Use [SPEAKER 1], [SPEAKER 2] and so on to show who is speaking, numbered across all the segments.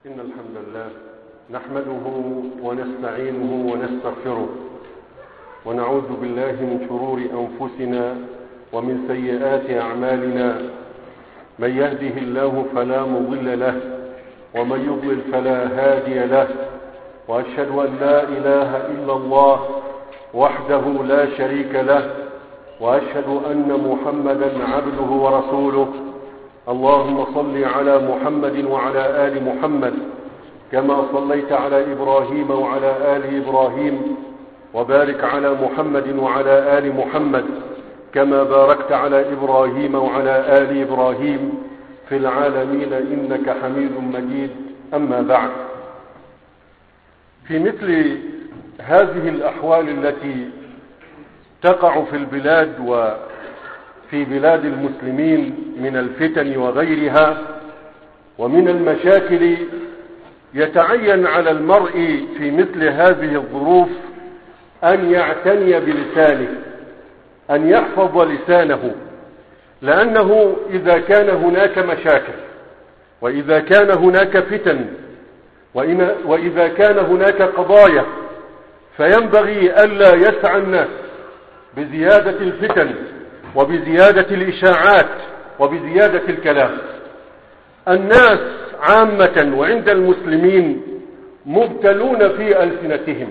[SPEAKER 1] إن الحمد لله نحمده ونستعينه ونستغفره ونعوذ بالله من شرور أنفسنا ومن سيئات أعمالنا. من يهده الله فلا مضل له ومن يضلل فلا هادي له، وأشهد أن لا إله إلا الله وحده لا شريك له، وأشهد أن محمدا عبده ورسوله. اللهم صل على محمد وعلى آل محمد كما صليت على إبراهيم وعلى آل إبراهيم، وبارك على محمد وعلى آل محمد كما باركت على إبراهيم وعلى آل إبراهيم في العالمين إنك حميد مجيد. أما بعد، في مثل هذه الأحوال التي تقع في البلاد وفي بلاد المسلمين من الفتن وغيرها ومن المشاكل، يتعين على المرء في مثل هذه الظروف أن يعتني بلسانه، أن يحفظ لسانه، لأنه إذا كان هناك مشاكل وإذا كان هناك فتن وإذا كان هناك قضايا، فينبغي ألا يسعى الناس بزيادة الفتن وبزيادة الإشاعات وبزيادة الكلام. الناس عامة وعند المسلمين مبتلون في ألسنتهم،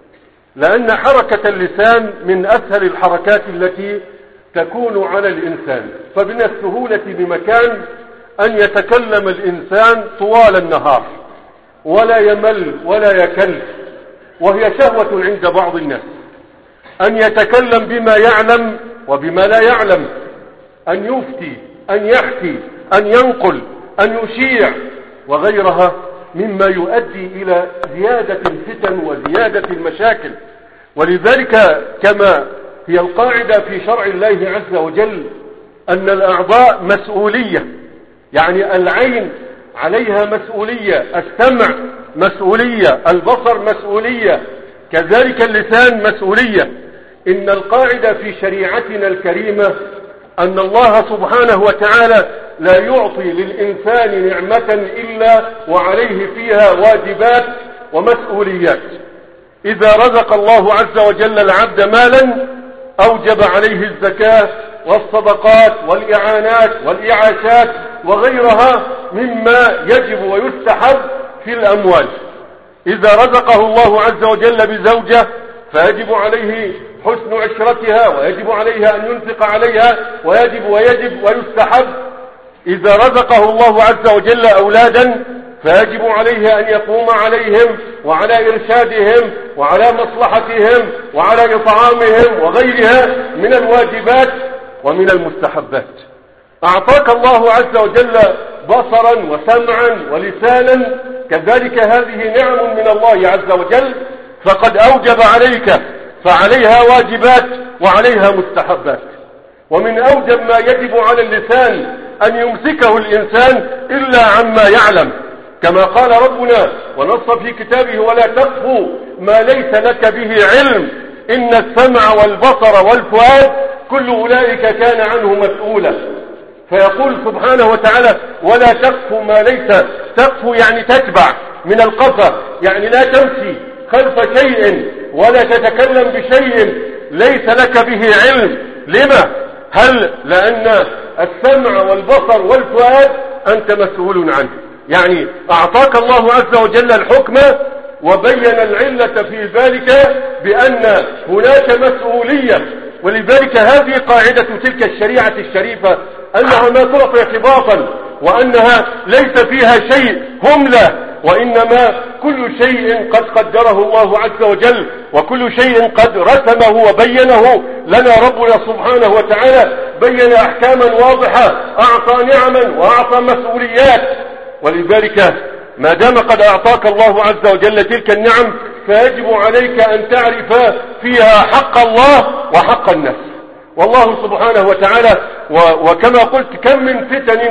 [SPEAKER 1] لأن حركة اللسان من أسهل الحركات التي تكون على الإنسان، فمن السهولة بمكان أن يتكلم الإنسان طوال النهار ولا يمل ولا يكل، وهي شهوة عند بعض الناس أن يتكلم بما يعلم وبما لا يعلم، أن يفتي، أن يحكي، أن ينقل، أن يشيع وغيرها، مما يؤدي إلى زيادة الفتن وزيادة المشاكل. ولذلك كما هي القاعدة في شرع الله عز وجل أن الأعضاء مسؤولية، يعني العين عليها مسؤولية، السمع مسؤولية، البصر مسؤولية، كذلك اللسان مسؤولية. إن القاعدة في شريعتنا الكريمة أن الله سبحانه وتعالى لا يعطي للإنسان نعمة إلا وعليه فيها واجبات ومسؤوليات. إذا رزق الله عز وجل العبد مالا أوجب عليه الزكاة والصدقات والإعانات والإعاشات وغيرها مما يجب ويستحب في الأموال. إذا رزقه الله عز وجل بزوجة فيجب عليه حسن عشرتها، ويجب عليه أن ينفق عليها، ويجب ويستحب. إذا رزقه الله عز وجل أولادا فيجب عليه أن يقوم عليهم وعلى إرشادهم وعلى مصلحتهم وعلى إطعامهم وغيرها من الواجبات ومن المستحبات. أعطاك الله عز وجل بصرا وسمعا ولسانا، كذلك هذه نعم من الله عز وجل، فقد أوجب عليك، فعليها واجبات وعليها مستحبات. ومن أوجب ما يجب على اللسان أن يمسكه الإنسان إلا عما يعلم، كما قال ربنا ونص في كتابه: ولا تقف ما ليس لك به علم إن السمع والبصر والفؤاد كل أولئك كان عنه مسؤولا. فيقول سبحانه وتعالى: ولا تقف ما ليس، تقف يعني تتبع، من القفا يعني لا تمشي خلف شيء ولا تتكلم بشيء ليس لك به علم. لما؟ هل لأن السمع والبصر والفؤاد أنت مسؤول عنه، يعني أعطاك الله عز وجل الحكم وبين العلة في ذلك بأن هناك مسؤولية. ولذلك هذه قاعدة تلك الشريعة الشريفة، أنها ما تعطي اعتباطا، وأنها ليس فيها شيء هملة، وإنما كل شيء قد قدره الله عز وجل، وكل شيء قد رسمه وبينه لنا ربنا سبحانه وتعالى، بين أحكاما واضحة، أعطى نعما وأعطى مسؤوليات. ولذلك ما دام قد أعطاك الله عز وجل تلك النعم فيجب عليك أن تعرف فيها حق الله وحق الناس. والله سبحانه وتعالى وكما قلت كم من فتن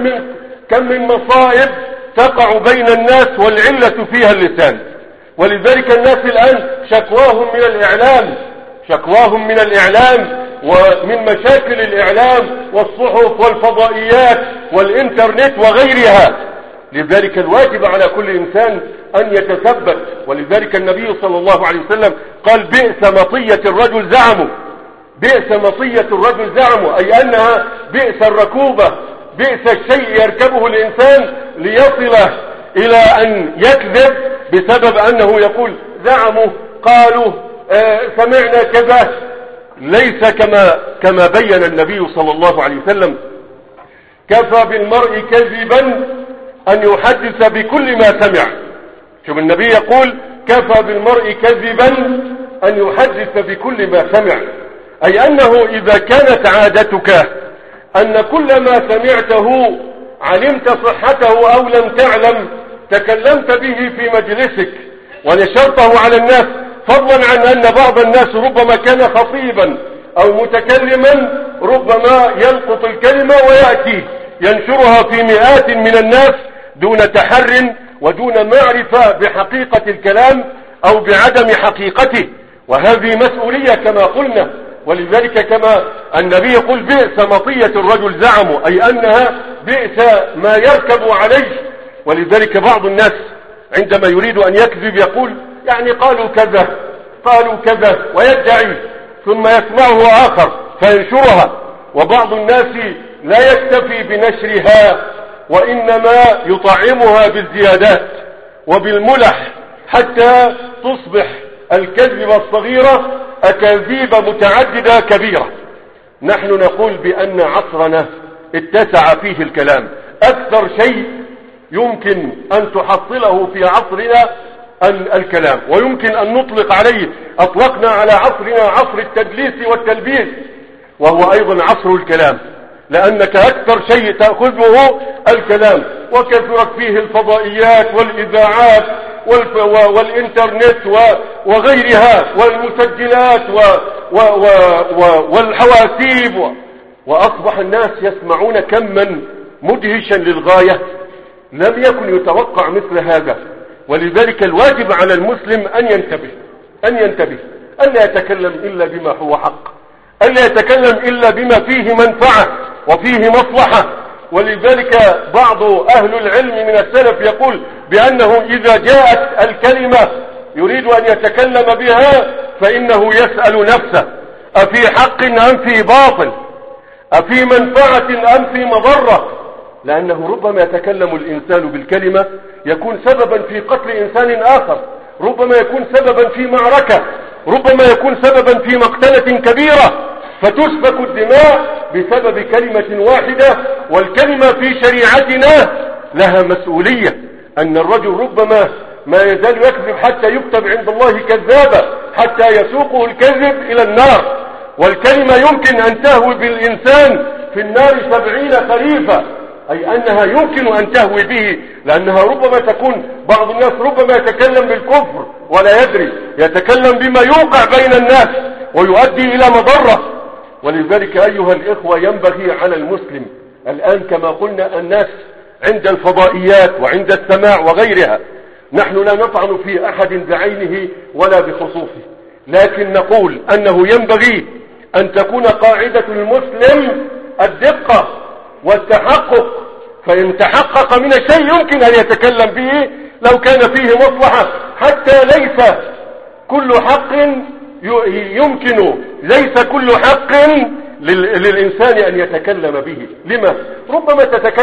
[SPEAKER 1] وكم من مصائب تقع بين الناس والعلة فيها اللسان. ولذلك الناس الآن شكواهم من الإعلام ومن مشاكل الإعلام والصحف والفضائيات والإنترنت وغيرها، لذلك الواجب على كل إنسان أن يتثبت. ولذلك النبي صلى الله عليه وسلم قال بئس مطية الرجل زعمه، بئس مطية الرجل زعمه، أي أنها بئس الركوبة، بئس الشيء يركبه الإنسان ليصل إلى أن يكذب بسبب أنه يقول زعموا قالوا سمعنا كذا. ليس كما بين النبي صلى الله عليه وسلم: كفى بالمرء كذبا أن يحدث بكل ما سمع. شوف النبي يقول كفى بالمرء كذبا أن يحدث بكل ما سمع، أي أنه إذا كانت عادتك أن كل ما سمعته علمت صحته أو لم تعلم تكلمت به في مجلسك ونشرته على الناس، فضلا عن أن بعض الناس ربما كان خطيبا أو متكلما ربما يلقط الكلمة ويأتي ينشرها في مئات من الناس دون تحر ودون معرفة بحقيقة الكلام أو بعدم حقيقته، وهذه مسؤولية كما قلنا. ولذلك كما النبي يقول بئس مطية الرجل زعمه، أي أنها بئس ما يركب عليه. ولذلك بعض الناس عندما يريد أن يكذب يقول يعني قالوا كذا قالوا كذا ويدعي، ثم يسمعه آخر فينشرها. وبعض الناس لا يكتفي بنشرها وإنما يطعمها بالزيادات وبالملح حتى تصبح الكذبة الصغيرة أكاذيب متعددة كبيرة. نحن نقول بأن عصرنا اتسع فيه الكلام، أكثر شيء يمكن أن تحصله في عصرنا الكلام، ويمكن أن نطلق عليه، أطلقنا على عصرنا عصر التدليس والتلبيس، وهو أيضا عصر الكلام، لأنك أكثر شيء تأخذه الكلام. وكثرت فيه الفضائيات والإذاعات والإنترنت وغيرها والمسجلات والحواسيب، وأصبح الناس يسمعون كما مدهشا للغاية لم يكن يتوقع مثل هذا. ولذلك الواجب على المسلم أن ينتبه أن لا يتكلم إلا بما هو حق، أن لا يتكلم إلا بما فيه منفعة وفيه مصلحة. ولذلك بعض أهل العلم من السلف يقول بأنه إذا جاءت الكلمة يريد أن يتكلم بها فإنه يسأل نفسه أفي حق أم في باطل، أفي منفعة أم في مضرة، لأنه ربما يتكلم الإنسان بالكلمة يكون سببا في قتل إنسان آخر، ربما يكون سببا في معركة، ربما يكون سببا في مقتلة كبيرة، فتسفك الدماء بسبب كلمة واحدة. والكلمة في شريعتنا لها مسؤولية، أن الرجل ربما ما يزال يكذب حتى يكتب عند الله كذابا، حتى يسوقه الكذب إلى النار. والكلمة يمكن أن تهوي بالإنسان في النار 70 خريفا، أي أنها يمكن أن تهوي به، لأنها ربما تكون بعض الناس ربما يتكلم بالكفر ولا يدري، يتكلم بما يوقع بين الناس ويؤدي إلى مضرة. ولذلك أيها الإخوة ينبغي على المسلم الآن كما قلنا الناس عند الفضائيات وعند السماع وغيرها، نحن لا نطعن في أحد بعينه ولا بخصوصه، لكن نقول أنه ينبغي أن تكون قاعدة المسلم الدقة والتحقق، فإن تحقق من الشيء يمكن أن يتكلم به لو كان فيه مصلحة، حتى ليس كل حق ليس كل حق للإنسان أن يتكلم به. لما؟ ربما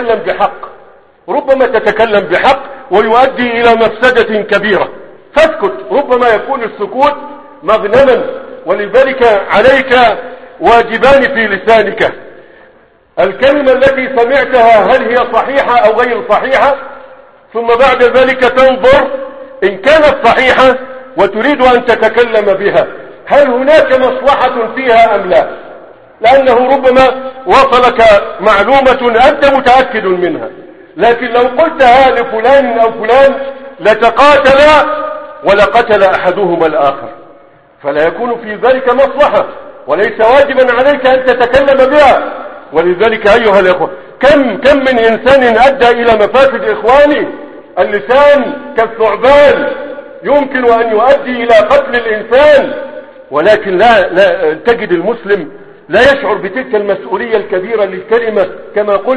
[SPEAKER 1] تتكلم بحق ويؤدي إلى مفسدة كبيرة فاسكت، ربما يكون السكوت مغنما. ولذلك عليك واجبان في لسانك: الكلمة التي سمعتها هل هي صحيحة أو غير صحيحة، ثم بعد ذلك تنظر إن كانت صحيحة وتريد أن تتكلم بها هل هناك مصلحة فيها أم لا، لأنه ربما وصلك معلومة أنت متأكد منها، لكن لو قلتها لفلان أو فلان لتقاتل ولقتل أحدهما الآخر، فلا يكون في ذلك مصلحة وليس واجبا عليك أن تتكلم بها. ولذلك أيها الأخوة كم من إنسان أدى إلى مفاسد إخواني. اللسان كالثعبان يمكن أن يؤدي إلى قتل الإنسان، ولكن لا تجد المسلم لا يشعر بتلك المسؤولية الكبيرة للكلمة كما قلت.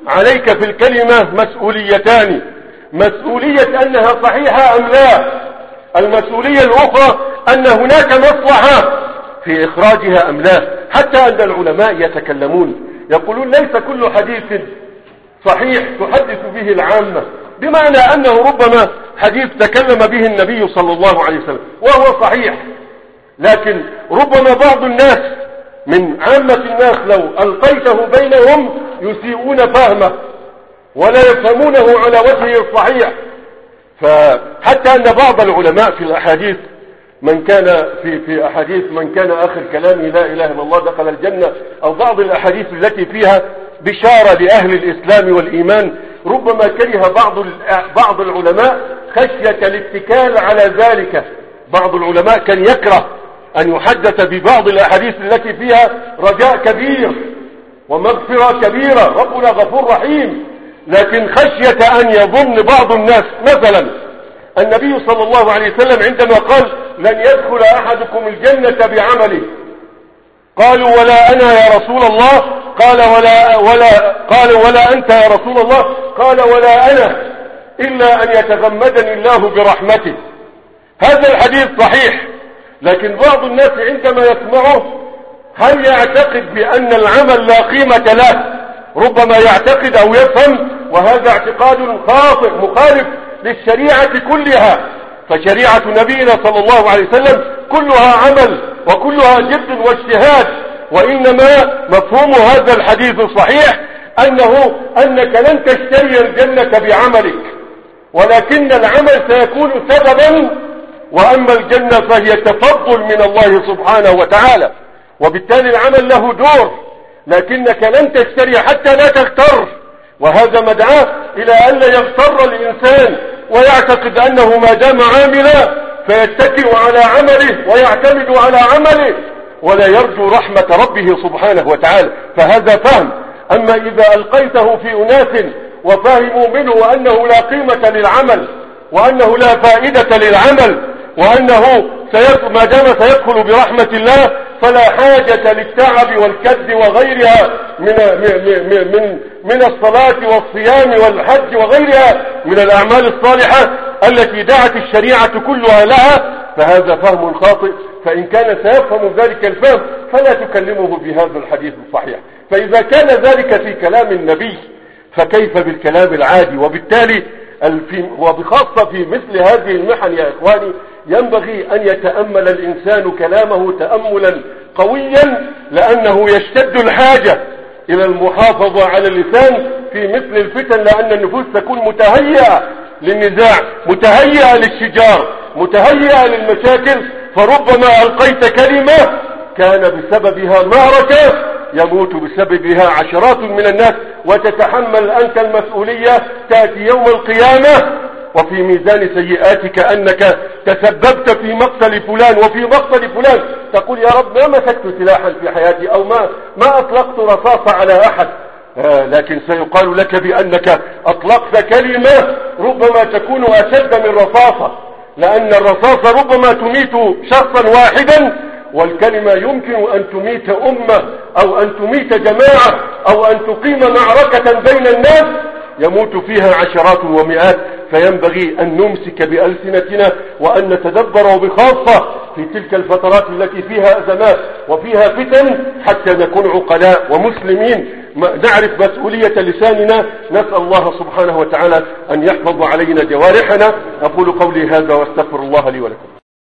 [SPEAKER 1] عليك في الكلمة مسؤوليتان: مسؤولية أنها صحيحة أم لا، المسؤولية الأخرى أن هناك مصلحة في إخراجها أم لا. حتى أن العلماء يتكلمون يقولون ليس كل حديث صحيح تحدث به العامة، بمعنى أنه ربما حديث تكلم به النبي صلى الله عليه وسلم وهو صحيح، لكن ربما بعض الناس من عامة الناس لو ألقيته بينهم يسيئون فهمه ولا يفهمونه على وجهه الصحيح. فحتى أن بعض العلماء في الأحاديث من كان في أحاديث من كان آخر كلامه لا إله إلا الله دخل الجنة، أو بعض الأحاديث التي فيها بشارة لأهل الإسلام والإيمان، ربما كره بعض العلماء خشية الاتكال على ذلك. بعض العلماء كان يكره أن يحدث ببعض الأحاديث التي فيها رجاء كبير ومغفرة كبيرة، ربنا غفور رحيم، لكن خشية أن يظن بعض الناس مثلا النبي صلى الله عليه وسلم عندما قال لن يدخل أحدكم الجنة بعمله، قالوا ولا أنا يا رسول الله، قال ولا أنت يا رسول الله، قال ولا أنا إلا أن يتغمدني الله برحمته. هذا الحديث صحيح، لكن بعض الناس عندما يسمعه هل يعتقد بأن العمل لا قيمة له؟ ربما يعتقد أو يفهم، وهذا اعتقاد خاطئ مخالف للشريعة كلها. فشريعة نبينا صلى الله عليه وسلم كلها عمل وكلها جد واجتهاد، وإنما مفهوم هذا الحديث الصحيح أنك لن تشتري الجنة بعملك، ولكن العمل سيكون سببا، وأما الجنة فهي تفضل من الله سبحانه وتعالى، وبالتالي العمل له دور، لكنك لن تشتري حتى لا تغتر. وهذا مدعاه إلى أن لا يغتر الإنسان ويعتقد أنه ما دام عاملا فيتكل على عمله ويعتمد على عمله ولا يرجو رحمة ربه سبحانه وتعالى. فهذا فهم. أما إذا ألقيته في أناس وفهموا منه أنه لا قيمة للعمل وأنه لا فائدة للعمل وأنه ما دام سيدخل برحمة الله فلا حاجة للتعب والكد وغيرها من الصلاة والصيام والحج وغيرها من الأعمال الصالحة التي دعت الشريعة كلها لها، فهذا فهم خاطئ. فإن كان سيفهم ذلك الفهم فلا تكلمه بهذا الحديث الصحيح. فإذا كان ذلك في كلام النبي فكيف بالكلام العادي؟ وبالتالي وبخاصة في مثل هذه المحن يا إخواني ينبغي أن يتأمل الإنسان كلامه تأملا قويا، لأنه يشتد الحاجة إلى المحافظة على اللسان في مثل الفتن، لأن النفوس تكون متهيئة للنزاع، متهيئة للشجار، متهيئة للمشاكل، فربما ألقيت كلمة كان بسببها معركة يموت بسببها عشرات من الناس، وتتحمل أنت المسؤولية، تأتي يوم القيامة وفي ميزان سيئاتك أنك تسببت في مقتل فلان وفي مقتل فلان، تقول يا رب ما مسكت سلاحا في حياتي أو ما أطلقت رصاصة على أحد، لكن سيقال لك بأنك أطلقت كلمة ربما تكون أشد من رصاصة، لأن الرصاصة ربما تميت شخصا واحدا، والكلمة يمكن أن تميت أمة أو أن تميت جماعة أو أن تقيم معركة بين الناس يموت فيها عشرات ومئات. فينبغي أن نمسك بألسنتنا وأن نتدبر بخاصة في تلك الفترات التي فيها أزمات وفيها فتن حتى نكون عقلاء ومسلمين، نعرف مسؤولية لساننا. نسأل الله سبحانه وتعالى أن يحفظ علينا جوارحنا. أقول قولي هذا واستغفر الله لي ولكم.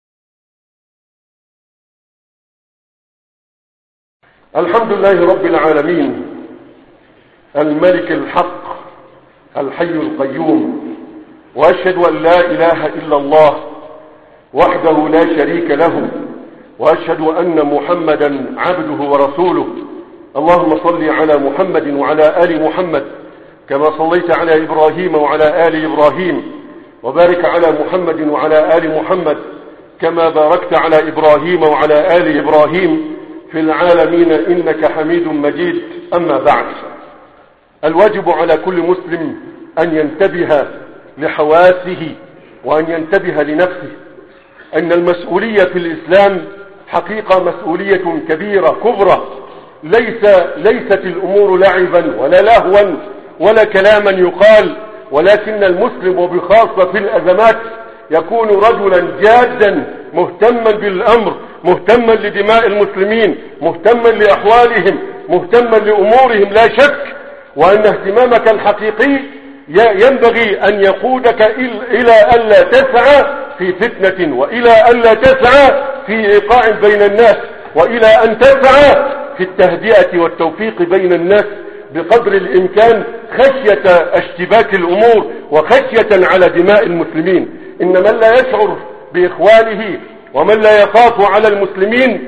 [SPEAKER 1] الحمد لله رب العالمين، الملك الحق الحي القيوم، وأشهد أن لا إله إلا الله وحده لا شريك له، وأشهد أن محمدا عبده ورسوله. اللهم صل على محمد وعلى آل محمد كما صليت على إبراهيم وعلى آل إبراهيم، وبارك على محمد وعلى آل محمد كما باركت على إبراهيم وعلى آل إبراهيم في العالمين إنك حميد مجيد. أما بعد، الواجب على كل مسلم أن ينتبه لحواسه وأن ينتبه لنفسه، أن المسؤولية في الإسلام حقيقة مسؤولية كبيرة كبرى، ليست الأمور لعبا ولا لهوا ولا كلاما يقال، ولكن المسلم وبخاصة في الأزمات يكون رجلا جادا مهتما بالأمر، مهتما لدماء المسلمين، مهتما لأحوالهم، مهتما لأمورهم لا شك، وأن اهتمامك الحقيقي ينبغي أن يقودك إلى ألا تسعى في فتنة، وإلى ألا تسعى في إيقاع بين الناس، وإلى أن تسعى في التهدئة والتوفيق بين الناس بقدر الإمكان، خشية اشتباك الأمور وخشية على دماء المسلمين. إن من لا يشعر بإخوانه ومن لا يخاف على المسلمين،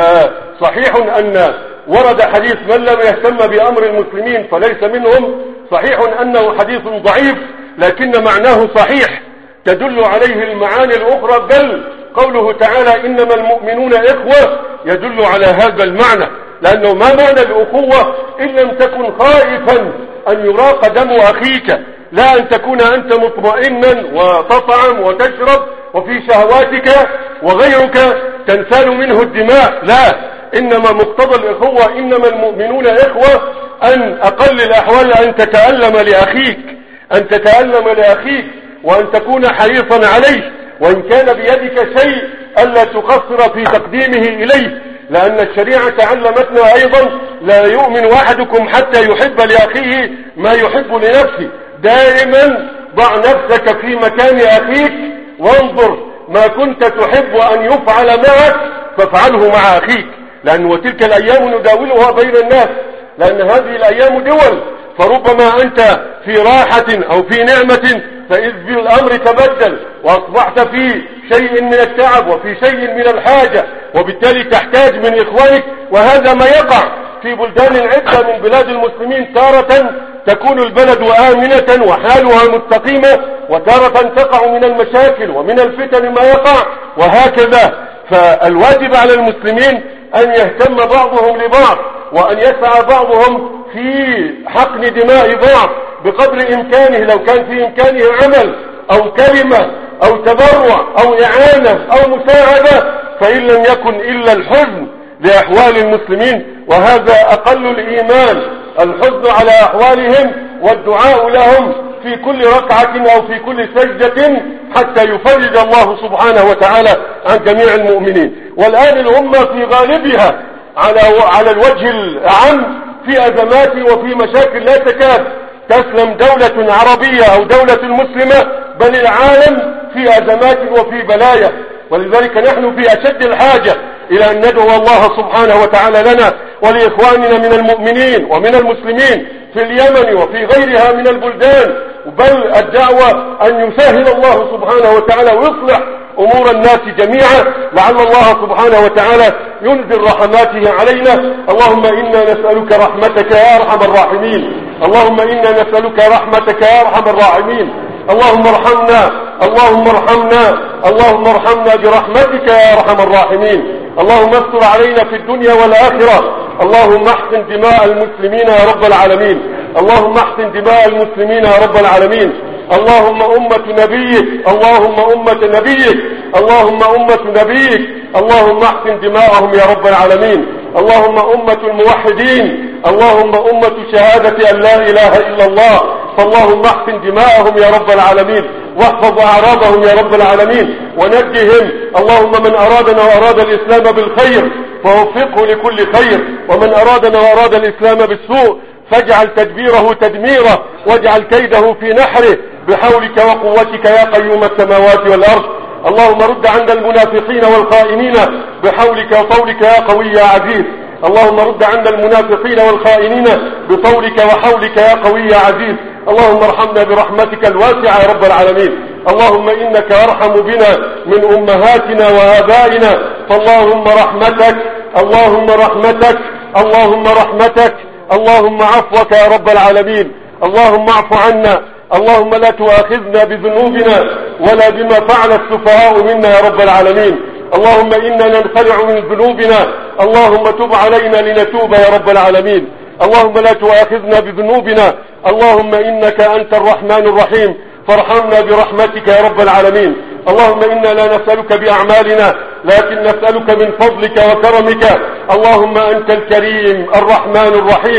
[SPEAKER 1] فصحيح أن ورد حديث من لم يهتم بأمر المسلمين فليس منهم، صحيح أنه حديث ضعيف لكن معناه صحيح، تدل عليه المعاني الأخرى، بل قوله تعالى إنما المؤمنون إخوة يدل على هذا المعنى، لأنه ما معنى الأخوة إن لم تكن خائفا أن يراق دم أخيك، لا أن تكون أنت مطمئنا وتطعم وتشرب وفي شهواتك وغيرك تنسال منه الدماء، لا، إنما مقتضى الإخوة إنما المؤمنون إخوة أن أقل الأحوال أن تتألم لأخيك، أن تتألم لأخيك، وأن تكون حريصا عليه، وإن كان بيدك شيء ألا تقصر في تقديمه إليه، لأن الشريعة علمتنا أيضا لا يؤمن أحدكم حتى يحب لأخيه ما يحب لنفسه. دائما ضع نفسك في مكان أخيك وانظر ما كنت تحب أن يفعل معك فافعله مع أخيك، لأن وتلك الأيام نداولها بين الناس، لأن هذه الأيام دول، فربما أنت في راحة أو في نعمة فإذ بالأمر تبدل وأصبحت في شيء من التعب وفي شيء من الحاجة، وبالتالي تحتاج من إخوانك، وهذا ما يقع في بلدان عدة من بلاد المسلمين. تارة تكون البلد آمنة وحالها مستقيمة، وتارة تقع من المشاكل ومن الفتن ما يقع، وهكذا. فالواجب على المسلمين أن يهتم بعضهم لبعض، وأن يسعى بعضهم في حقن دماء بعض بقدر إمكانه، لو كان في إمكانه عمل أو كلمة أو تبرع أو إعانة أو مساعدة، فإن لم يكن إلا الحزن لأحوال المسلمين، وهذا أقل الإيمان، الحزن على أحوالهم والدعاء لهم في كل ركعة أو في كل سجدة حتى يفرج الله سبحانه وتعالى عن جميع المؤمنين. والآن الأمة في غالبها على الوجه العام في أزمات وفي مشاكل، لا تكاد تسلم دولة عربية أو دولة مسلمة، بل العالم في أزمات وفي بلايا. ولذلك نحن في أشد الحاجة إلى أن ندعو الله سبحانه وتعالى لنا ولإخواننا من المؤمنين ومن المسلمين في اليمن وفي غيرها من البلدان، بل الدعوة أن يسهل الله سبحانه وتعالى ويصلح أمور الناس جميعا، لعل الله سبحانه وتعالى ينزل رحماته علينا. اللهم إنا نسألك رحمتك يا أرحم الراحمين، اللهم إنا نسألك رحمتك يا أرحم الراحمين، اللهم ارحمنا، اللهم ارحمنا، اللهم ارحمنا برحمتك يا أرحم الراحمين. اللهم استر علينا في الدنيا والآخرة، اللهم احقن دماء المسلمين يا رب العالمين، اللهم احقن دماء المسلمين يا رب العالمين. اللهم أمة نبيك، اللهم أمة نبيك، اللهم أمة نبيك، اللهم احقن دماءهم يا رب العالمين. اللهم أمة الموحدين، اللهم أمة شهادة أن لا إله إلا الله، فاللهم احقن دماءهم يا رب العالمين، واحفظ أعراضهم يا رب العالمين، ونجهم. اللهم من أرادنا وأراد الإسلام بالخير فوفقه لكل خير، ومن أرادنا وأراد الإسلام بالسوء فاجعل تدبيره تدميره، واجعل كيده في نحره، بحولك وقوتك يا قيوم السماوات والأرض. اللهم رد عند المنافقين والخائنين بحولك وطولك يا قوي يا عزيز. اللهم رد عند المنافقين والخائنين بطولك وحولك يا قوي يا عزيز. اللهم ارحمنا برحمتك الواسعة يا رب العالمين. اللهم إنك أرحم بنا من أمهاتنا وآبائنا، فاللهم رحمتك، اللهم رحمتك، اللهم رحمتك، اللهم عفوك يا رب العالمين. اللهم اعف عنا، اللهم لا تؤاخذنا بذنوبنا ولا بما فعل السفهاء منا يا رب العالمين. اللهم إنا ننخلع من ذنوبنا، اللهم تب علينا لنتوب يا رب العالمين. اللهم لا تؤاخذنا بذنوبنا، اللهم إنك أنت الرحمن الرحيم، فارحمنا برحمتك يا رب العالمين. اللهم إنا لا نسألك بأعمالنا لكن نسألك من فضلك وكرمك. اللهم أنت الكريم الرحمن الرحيم،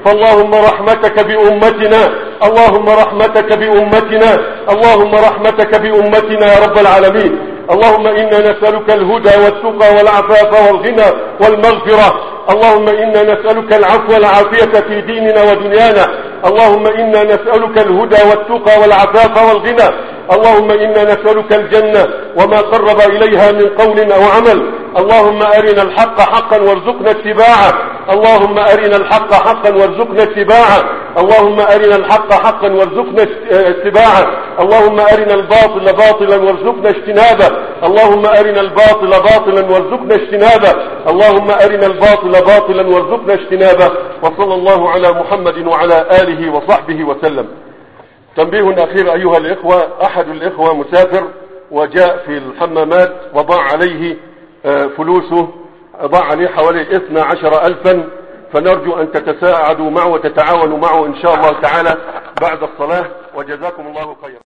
[SPEAKER 1] فاللهم رحمتك بأمتنا، اللهم رحمتك بأمتنا، اللهم رحمتك بأمتنا يا رب العالمين. اللهم إنا نسألك الهدى والتقى والعفاف والغنى والمغفرة. اللهم إنا نسألك العفو والعافية في ديننا ودنيانا. اللهم إنا نسألك الهدى والتقى والعفاف والغنى. اللهم إنا نسألك الجنة وما قرب إليها من قول أو عمل. اللهم أرنا الحق حقا وارزقنا اتباعه. اللهم أرنا الحق حقا وارزقنا اتباعه. اللهم أرنا الحق حقا وارزقنا اتباعه. اللهم أرنا الباطل باطلا وارزقنا اجتنابه. اللهم أرنا الباطل باطلا وارزقنا اجتنابه. اللهم أرنا الباطل باطلا وارزقنا اجتنابه. وصلى الله على محمد وعلى آله وصحبه وسلم. تنبيه أخير أيها الإخوة، أحد الإخوة مسافر وجاء في الحمامات وضع عليه فلوسه، ضع عليه حوالي 12,000، فنرجو أن تتساعدوا معه وتتعاونوا معه إن شاء الله تعالى بعد الصلاة، وجزاكم الله خيرا.